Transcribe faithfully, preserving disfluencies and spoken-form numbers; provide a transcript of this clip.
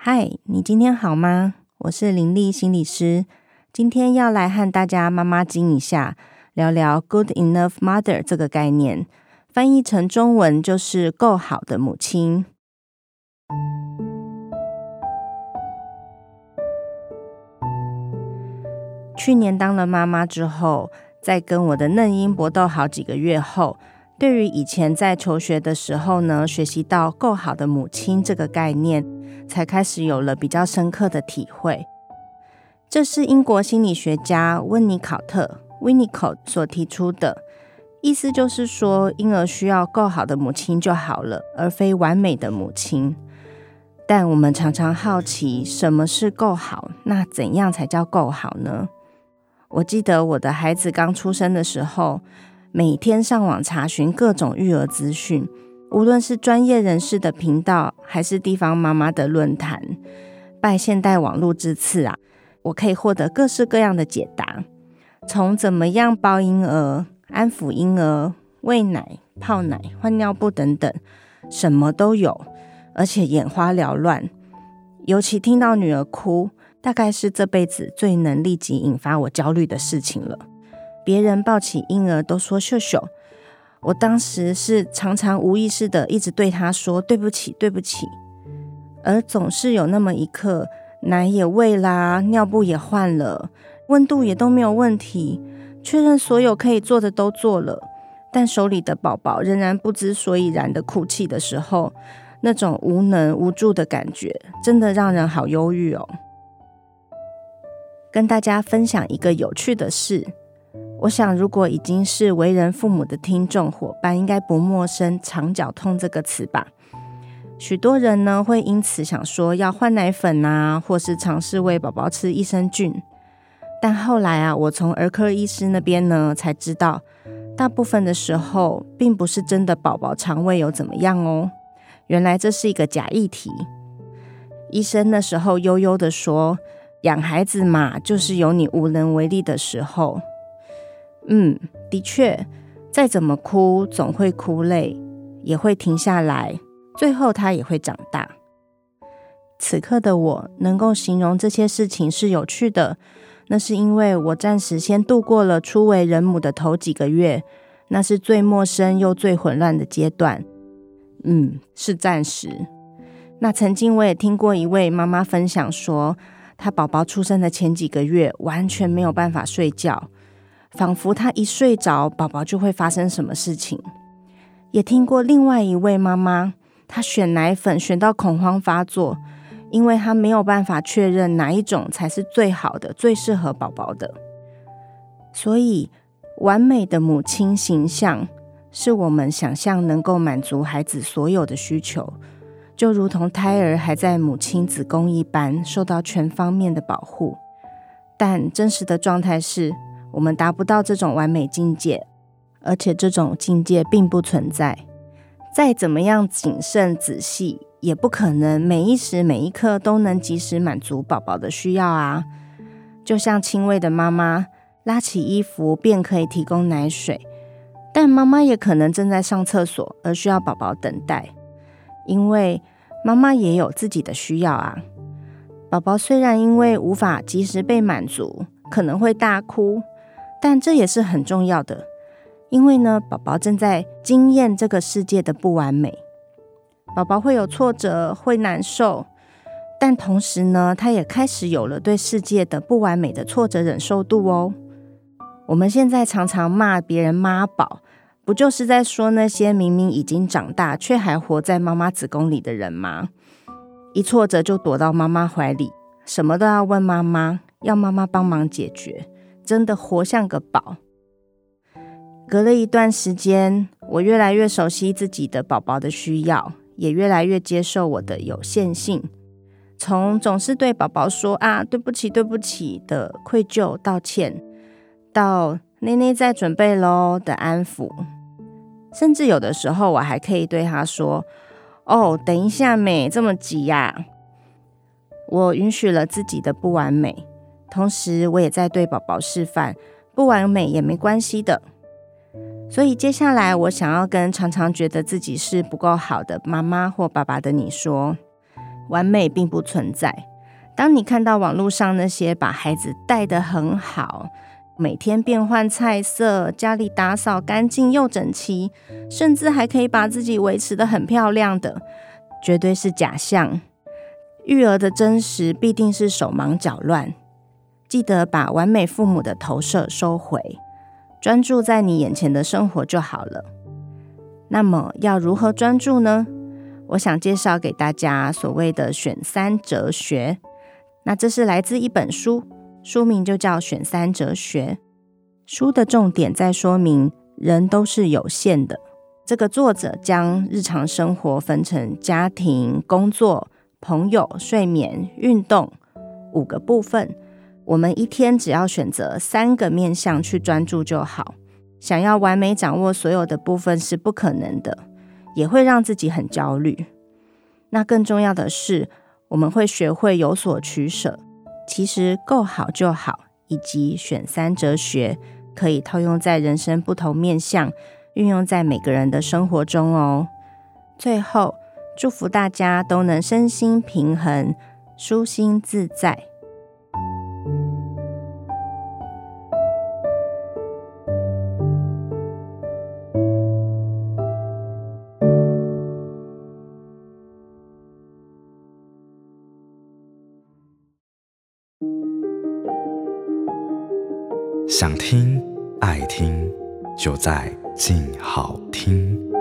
嗨，你今天好吗？我是林丽心理师，今天要来和大家妈妈经一下，聊聊 Good Enough Mother 这个概念，翻译成中文就是够好的母亲。去年当了妈妈之后，在跟我的嫩婴搏斗好几个月后，对于以前在求学的时候呢，学习到够好的母亲这个概念，才开始有了比较深刻的体会。这是英国心理学家温尼考特 Winnicott 所提出的，意思就是说婴儿需要够好的母亲就好了，而非完美的母亲。但我们常常好奇，什么是够好？那怎样才叫够好呢？我记得我的孩子刚出生的时候，每天上网查询各种育儿资讯，无论是专业人士的频道，还是地方妈妈的论坛，拜现代网络之赐啊，我可以获得各式各样的解答，从怎么样抱婴儿、安抚婴儿、喂奶、泡奶、换尿布等等，什么都有，而且眼花缭乱。尤其听到女儿哭，大概是这辈子最能立即引发我焦虑的事情了。别人抱起婴儿都说秀秀，我当时是常常无意识的一直对他说对不起对不起，而总是有那么一刻，奶也喂啦，尿布也换了，温度也都没有问题，确认所有可以做的都做了，但手里的宝宝仍然不知所以然的哭泣的时候，那种无能无助的感觉真的让人好忧郁哦。跟大家分享一个有趣的事，我想如果已经是为人父母的听众伙伴，应该不陌生肠绞痛这个词吧。许多人呢会因此想说要换奶粉啊，或是尝试喂宝宝吃益生菌。但后来啊，我从儿科医师那边呢才知道，大部分的时候并不是真的宝宝肠胃有怎么样哦，原来这是一个假议题。医生那时候悠悠的说，养孩子嘛，就是有你无能为力的时候。嗯，的确，再怎么哭，总会哭累，也会停下来，最后他也会长大。此刻的我能够形容这些事情是有趣的，那是因为我暂时先度过了初为人母的头几个月，那是最陌生又最混乱的阶段。嗯，是暂时。那曾经我也听过一位妈妈分享说，她宝宝出生的前几个月完全没有办法睡觉，仿佛她一睡着，宝宝就会发生什么事情。也听过另外一位妈妈，她选奶粉选到恐慌发作，因为她没有办法确认哪一种才是最好的，最适合宝宝的。所以完美的母亲形象是我们想象能够满足孩子所有的需求，就如同胎儿还在母亲子宫一般，受到全方面的保护。但真实的状态是，我们达不到这种完美境界，而且这种境界并不存在。再怎么样谨慎仔细，也不可能每一时每一刻都能及时满足宝宝的需要啊。就像亲喂的妈妈拉起衣服便可以提供奶水，但妈妈也可能正在上厕所，而需要宝宝等待。因为妈妈也有自己的需要啊。宝宝虽然因为无法及时被满足，可能会大哭，但这也是很重要的，因为呢，宝宝正在经验这个世界的不完美。宝宝会有挫折，会难受，但同时呢，他也开始有了对世界的不完美的挫折忍受度哦。我们现在常常骂别人妈宝，不就是在说那些明明已经长大却还活在妈妈子宫里的人吗？一挫折就躲到妈妈怀里，什么都要问妈妈，要妈妈帮忙解决，真的活像个宝。隔了一段时间，我越来越熟悉自己的宝宝的需要，也越来越接受我的有限性。从总是对宝宝说啊对不起对不起的愧疚道歉，到内内在准备咯的安抚，甚至有的时候我还可以对他说，哦，等一下美，这么急呀。我允许了自己的不完美，同时我也在对宝宝示范，不完美也没关系的。所以接下来我想要跟常常觉得自己是不够好的妈妈或爸爸的你说， 完美并不存在。当你看到网络上那些把孩子带得很好，每天变换菜色，家里打扫干净又整齐，甚至还可以把自己维持得很漂亮的，绝对是假象。育儿的真实必定是手忙脚乱。记得把完美父母的投射收回，专注在你眼前的生活就好了。那么要如何专注呢？我想介绍给大家所谓的选三哲学。那这是来自一本书，书名就叫《选三哲学》。书的重点在说明人都是有限的。这个作者将日常生活分成家庭、工作、朋友、睡眠、运动五个部分。我们一天只要选择三个面向去专注就好。想要完美掌握所有的部分是不可能的，也会让自己很焦虑。那更重要的是，我们会学会有所取舍。其实够好就好，以及选三哲学可以套用在人生不同面向，运用在每个人的生活中哦。最后，祝福大家都能身心平衡，舒心自在。 想听爱听，就在静好听。